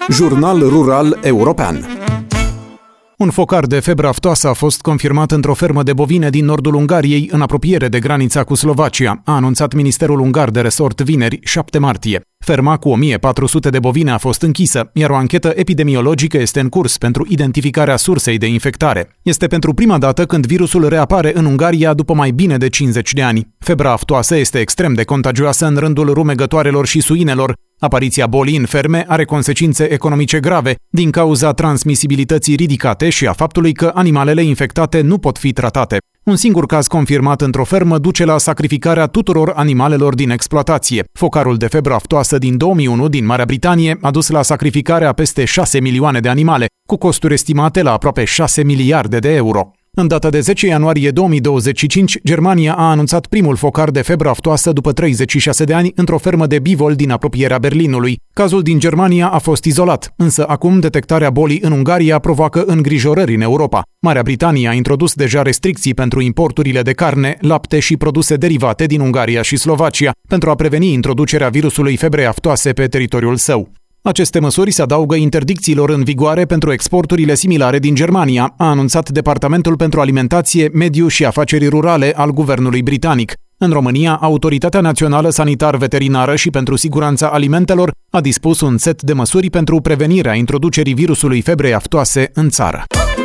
Jurnal Rural European. Un focar de febră aftoasă a fost confirmat într-o fermă de bovine din nordul Ungariei, în apropiere de granița cu Slovacia, a anunțat Ministerul Ungar de Resort vineri, 7 martie. Ferma cu 1400 de bovine a fost închisă, iar o anchetă epidemiologică este în curs pentru identificarea sursei de infectare. Este pentru prima dată când virusul reapare în Ungaria după mai bine de 50 de ani. Febra aftoasă este extrem de contagioasă în rândul rumegătoarelor și suinelor. Apariția bolii în ferme are consecințe economice grave din cauza transmisibilității ridicate și a faptului că animalele infectate nu pot fi tratate. Un singur caz confirmat într-o fermă duce la sacrificarea tuturor animalelor din exploatație. Focarul de febră aftoasă din 2001 din Marea Britanie a dus la sacrificarea a peste 6 milioane de animale, cu costuri estimate la aproape 6 miliarde de euro. În data de 10 ianuarie 2025, Germania a anunțat primul focar de febră aftoasă după 36 de ani într-o fermă de bivol din apropierea Berlinului. Cazul din Germania a fost izolat, însă acum detectarea bolii în Ungaria provoacă îngrijorări în Europa. Marea Britanie a introdus deja restricții pentru importurile de carne, lapte și produse derivate din Ungaria și Slovacia, pentru a preveni introducerea virusului febrei aftoase pe teritoriul său. Aceste măsuri se adaugă interdicțiilor în vigoare pentru exporturile similare din Germania, a anunțat Departamentul pentru Alimentație, Mediu și Afaceri Rurale al guvernului britanic. În România, Autoritatea Națională Sanitar-Veterinară și pentru Siguranța Alimentelor a dispus un set de măsuri pentru prevenirea introducerii virusului febrei aftoase în țară.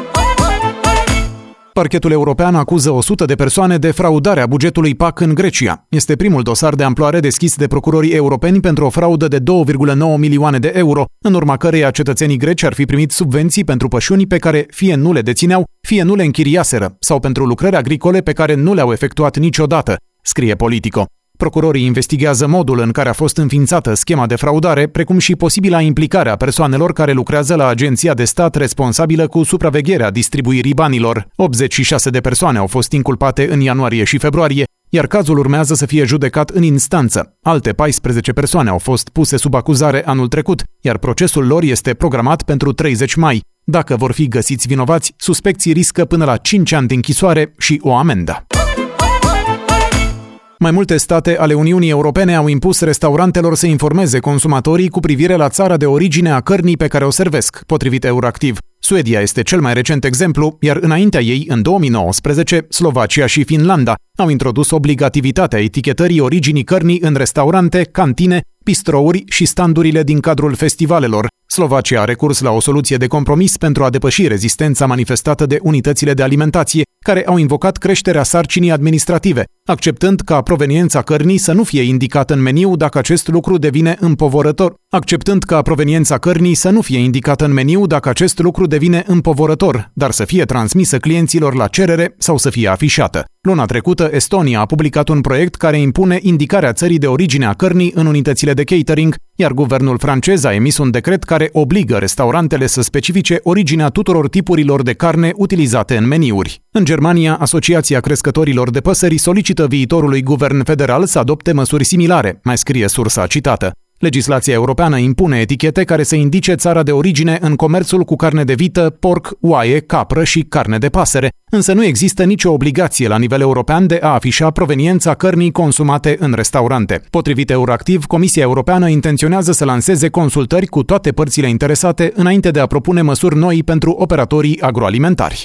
Parchetul european acuză 100 de persoane de fraudarea bugetului PAC în Grecia. Este primul dosar de amploare deschis de procurorii europeni pentru o fraudă de 2,9 milioane de euro, în urma căreia cetățenii greci ar fi primit subvenții pentru pășuni pe care fie nu le dețineau, fie nu le închiriaseră, sau pentru lucrări agricole pe care nu le-au efectuat niciodată, scrie Politico. Procurorii investigează modul în care a fost înființată schema de fraudare, precum și posibila implicare a persoanelor care lucrează la agenția de stat responsabilă cu supravegherea distribuirii banilor. 86 de persoane au fost inculpate în ianuarie și februarie, iar cazul urmează să fie judecat în instanță. Alte 14 persoane au fost puse sub acuzare anul trecut, iar procesul lor este programat pentru 30 mai. Dacă vor fi găsiți vinovați, suspecții riscă până la 5 ani de închisoare și o amendă. Mai multe state ale Uniunii Europene au impus restaurantelor să informeze consumatorii cu privire la țara de origine a cărnii pe care o servesc, potrivit Euractiv. Suedia este cel mai recent exemplu, iar înaintea ei, în 2019, Slovacia și Finlanda au introdus obligativitatea etichetării originii cărnii în restaurante, cantine, bistrouri și standurile din cadrul festivalelor. Slovacia a recurs la o soluție de compromis pentru a depăși rezistența manifestată de unitățile de alimentație, care au invocat creșterea sarcinii administrative, acceptând ca proveniența cărnii să nu fie indicată în meniu dacă acest lucru devine împovărător, dar să fie transmisă clienților la cerere sau să fie afișată. Luna trecută, Estonia a publicat un proiect care impune indicarea țării de origine a cărnii în unitățile de catering, iar guvernul francez a emis un decret care obligă restaurantele să specifice originea tuturor tipurilor de carne utilizate în meniuri. În Germania, Asociația Crescătorilor de Păsări solicită viitorului guvern federal să adopte măsuri similare, mai scrie sursa citată. Legislația europeană impune etichete care să indice țara de origine în comerțul cu carne de vită, porc, oaie, capră și carne de pasăre, însă nu există nicio obligație la nivel european de a afișa proveniența cărnii consumate în restaurante. Potrivit Euractiv, Comisia Europeană intenționează să lanseze consultări cu toate părțile interesate înainte de a propune măsuri noi pentru operatorii agroalimentari.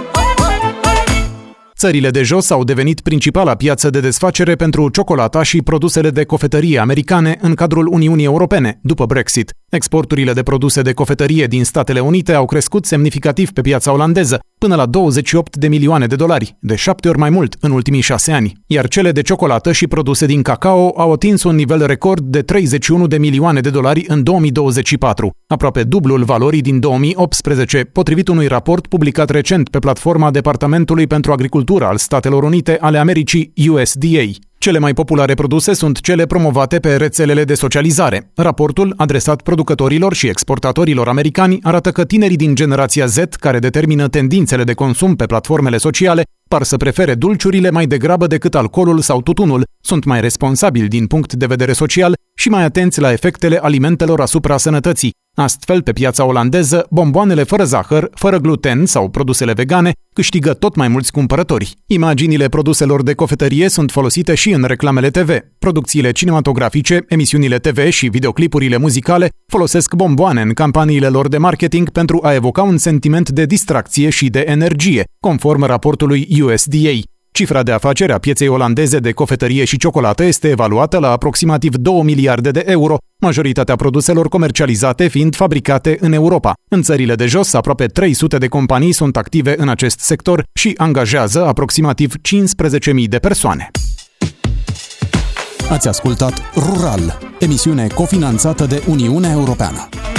Țările de jos au devenit principala piață de desfacere pentru ciocolata și produsele de cofetărie americane în cadrul Uniunii Europene, după Brexit. Exporturile de produse de cofetărie din Statele Unite au crescut semnificativ pe piața olandeză, până la 28 de milioane de dolari, de 7 ori mai mult în ultimii 6 ani. Iar cele de ciocolată și produse din cacao au atins un nivel record de 31 de milioane de dolari în 2024, aproape dublul valorii din 2018, potrivit unui raport publicat recent pe platforma Departamentului pentru Agricultură al Statelor Unite ale Americii, USDA. Cele mai populare produse sunt cele promovate pe rețelele de socializare. Raportul, adresat producătorilor și exportatorilor americani, arată că tinerii din generația Z, care determină tendințele de consum pe platformele sociale, par să prefere dulciurile mai degrabă decât alcoolul sau tutunul, sunt mai responsabili din punct de vedere social și mai atenți la efectele alimentelor asupra sănătății. Astfel, pe piața olandeză, bomboanele fără zahăr, fără gluten sau produsele vegane câștigă tot mai mulți cumpărători. Imaginile produselor de cofetărie sunt folosite și în reclamele TV. Producțiile cinematografice, emisiunile TV și videoclipurile muzicale folosesc bomboane în campaniile lor de marketing pentru a evoca un sentiment de distracție și de energie, conform raportului USDA. Cifra de afaceri a pieței olandeze de cofetărie și ciocolată este evaluată la aproximativ 2 miliarde de euro, majoritatea produselor comercializate fiind fabricate în Europa. În țările de jos, aproape 300 de companii sunt active în acest sector și angajează aproximativ 15.000 de persoane. Ați ascultat Rural, emisiune cofinanțată de Uniunea Europeană.